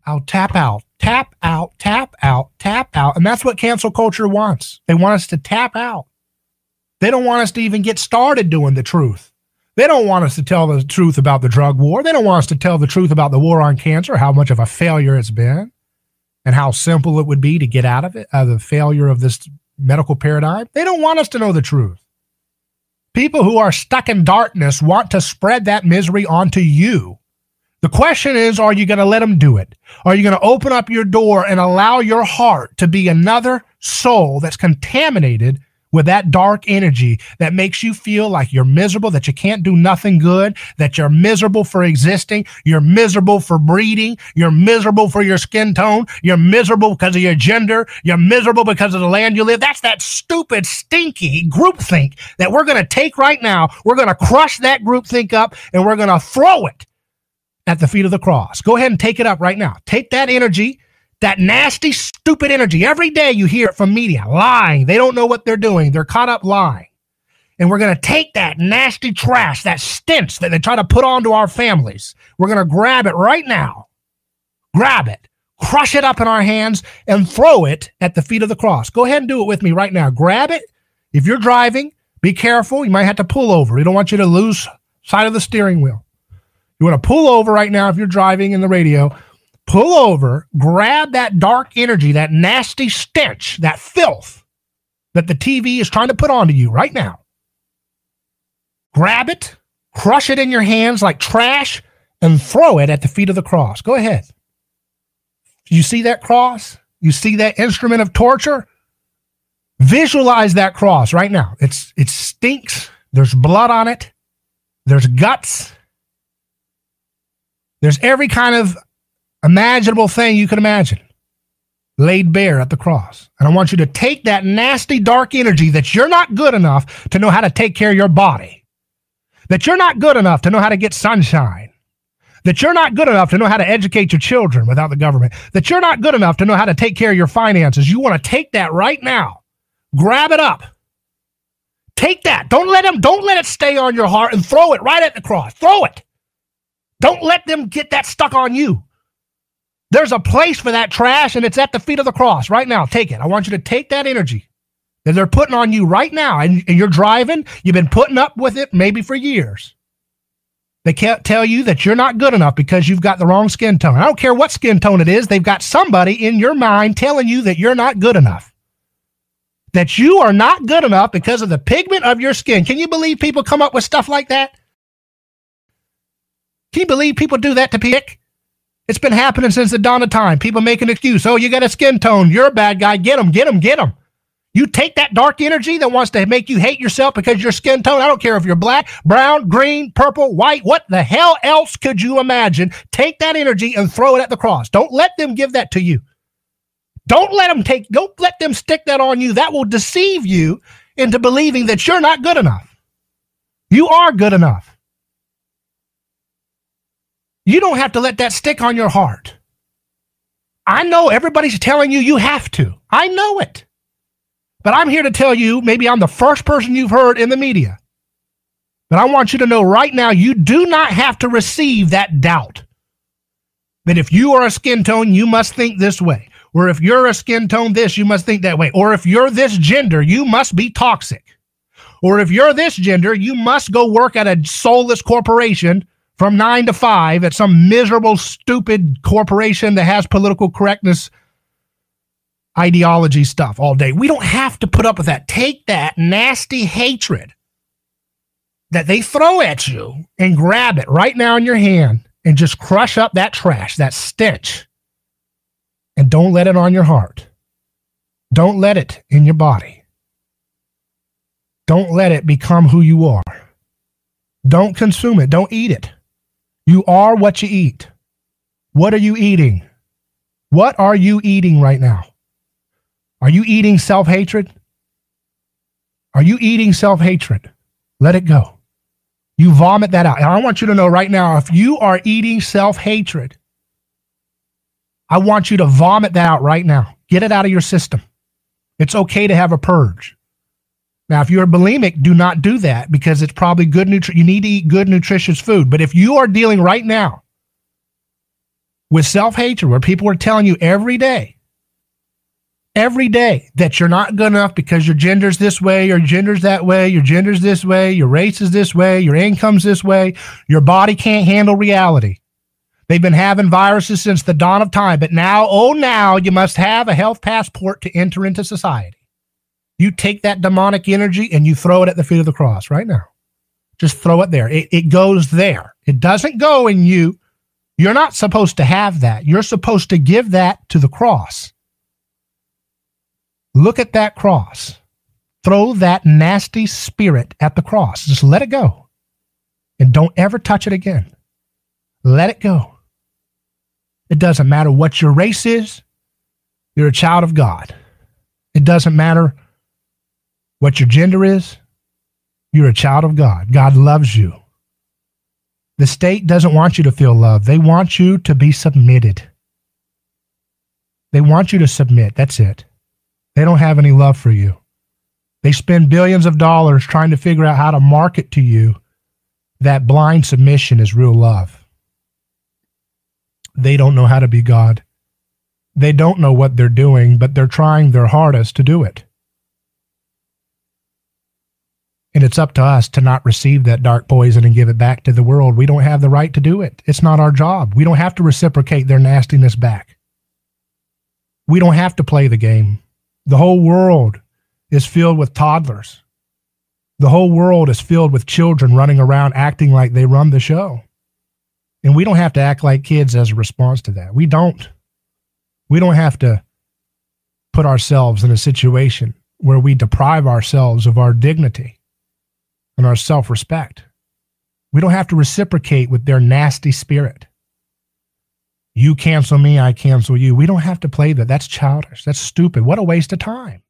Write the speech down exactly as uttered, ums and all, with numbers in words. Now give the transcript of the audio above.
I'll tap out, tap out, tap out, tap out. And that's what cancel culture wants. They want us to tap out. They don't want us to even get started doing the truth. They don't want us to tell the truth about the drug war. They don't want us to tell the truth about the war on cancer, how much of a failure it's been, and how simple it would be to get out of it, out of the failure of this medical paradigm. They don't want us to know the truth. People who are stuck in darkness want to spread that misery onto you. The question is, are you going to let them do it? Are you going to open up your door and allow your heart to be another soul that's contaminated with that dark energy that makes you feel like you're miserable, that you can't do nothing good, that you're miserable for existing, you're miserable for breeding, you're miserable for your skin tone, you're miserable because of your gender, you're miserable because of the land you live? That's that stupid, stinky groupthink that we're going to take right now. We're going to crush that groupthink up, and we're going to throw it at the feet of the cross. Go ahead and take it up right now. Take that energy, that nasty, stupid energy. Every day you hear it from media, lying. They don't know what they're doing. They're caught up lying. And we're going to take that nasty trash, that stench that they try to put onto our families. We're going to grab it right now. Grab it. Crush it up in our hands and throw it at the feet of the cross. Go ahead and do it with me right now. Grab it. If you're driving, be careful. You might have to pull over. We don't want you to lose sight of the steering wheel. You want to pull over right now if you're driving in the radio. Pull over, grab that dark energy, that nasty stench, that filth that the T V is trying to put onto you right now. Grab it, crush it in your hands like trash, and throw it at the feet of the cross. Go ahead. You see that cross? You see that instrument of torture? Visualize that cross right now. It's it stinks. There's blood on it. There's guts. There's every kind of imaginable thing you can imagine laid bare at the cross. And I want you to take that nasty, dark energy that you're not good enough to know how to take care of your body, that you're not good enough to know how to get sunshine, that you're not good enough to know how to educate your children without the government, that you're not good enough to know how to take care of your finances. You want to take that right now. Grab it up. Take that. Don't let them, don't let it stay on your heart, and throw it right at the cross. Throw it. Don't let them get that stuck on you. There's a place for that trash, and it's at the feet of the cross right now. Take it. I want you to take that energy that they're putting on you right now, and, and you're driving. You've been putting up with it maybe for years. They can't tell you that you're not good enough because you've got the wrong skin tone. I don't care what skin tone it is. They've got somebody in your mind telling you that you're not good enough, that you are not good enough because of the pigment of your skin. Can you believe people come up with stuff like that? Can you believe people do that to people? It's been happening since the dawn of time. People make an excuse. Oh, you got a skin tone. You're a bad guy. Get them, get them, get them. You take that dark energy that wants to make you hate yourself because your skin tone. I don't care if you're black, brown, green, purple, white. What the hell else could you imagine? Take that energy and throw it at the cross. Don't let them give that to you. Don't let them take, don't let them stick that on you. That will deceive you into believing that you're not good enough. You are good enough. You don't have to let that stick on your heart. I know everybody's telling you you have to. I know it. But I'm here to tell you, maybe I'm the first person you've heard in the media. But I want you to know right now, you do not have to receive that doubt. That if you are a skin tone, you must think this way. Or if you're a skin tone this, you must think that way. Or if you're this gender, you must be toxic. Or if you're this gender, you must go work at a soulless corporation from nine to five at some miserable, stupid corporation that has political correctness ideology stuff all day. We don't have to put up with that. Take that nasty hatred that they throw at you and grab it right now in your hand and just crush up that trash, that stench. And don't let it on your heart. Don't let it in your body. Don't let it become who you are. Don't consume it. Don't eat it. You are what you eat. What are you eating? What are you eating right now? Are you eating self-hatred? Are you eating self-hatred? Let it go. You vomit that out. And I want you to know right now, if you are eating self-hatred, I want you to vomit that out right now. Get it out of your system. It's okay to have a purge. Now, if you're bulimic, do not do that because it's probably good. Nutri- you need to eat good, nutritious food. But if you are dealing right now with self-hatred, where people are telling you every day, every day that you're not good enough because your gender's this way, your gender's that way, your gender's this way, your race is this way, your income's this way, your body can't handle reality. They've been having viruses since the dawn of time, but now, oh, now you must have a health passport to enter into society. You take that demonic energy and you throw it at the feet of the cross right now. Just throw it there. It, it goes there. It doesn't go in you. You're not supposed to have that. You're supposed to give that to the cross. Look at that cross. Throw that nasty spirit at the cross. Just let it go. And don't ever touch it again. Let it go. It doesn't matter what your race is. You're a child of God. It doesn't matter what your gender is. You're a child of God. God loves you. The state doesn't want you to feel love. They want you to be submitted. They want you to submit. That's it. They don't have any love for you. They spend billions of dollars trying to figure out how to market to you that blind submission is real love. They don't know how to be God. They don't know what they're doing, but they're trying their hardest to do it. And it's up to us to not receive that dark poison and give it back to the world. We don't have the right to do it. It's not our job. We don't have to reciprocate their nastiness back. We don't have to play the game. The whole world is filled with toddlers. The whole world is filled with children running around acting like they run the show. And we don't have to act like kids as a response to that. We don't. We don't have to put ourselves in a situation where we deprive ourselves of our dignity and our self-respect. We don't have to reciprocate with their nasty spirit. You cancel me, I cancel you. We don't have to play that. That's childish. That's stupid. What a waste of time.